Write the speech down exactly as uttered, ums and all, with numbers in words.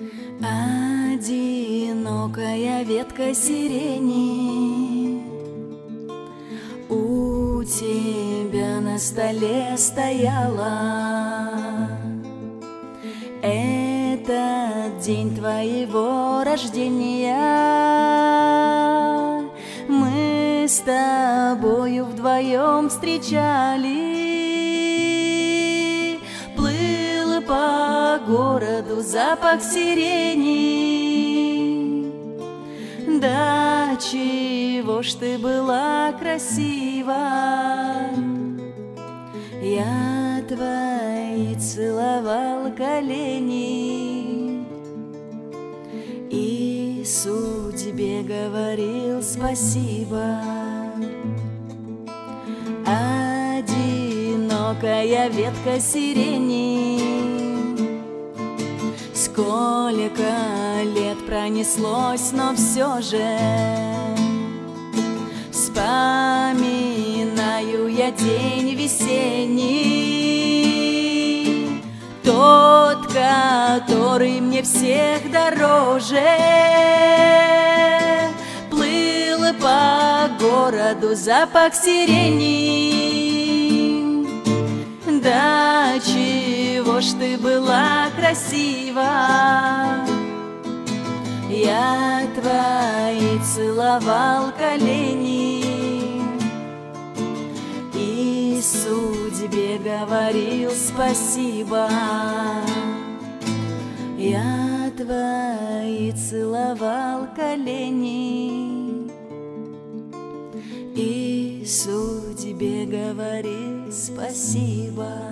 Одинокая ветка сирени у тебя на столе стояла. Этот день твоего рождения мы с тобою вдвоем встречали. Плыл по городу запах сирени. Да чего ж ты была красива, я твои целовал колени и судьбе говорил спасибо. Одинокая ветка сирени, сколько лет пронеслось, но все же вспоминаю я день весенний, тот, который мне всех дороже. Плыл по городу запах сирени. Да чего ж ты была красива, я твои целовал колени и судьбе говорил спасибо. Я твои целовал колени и судьбе говорил спасибо.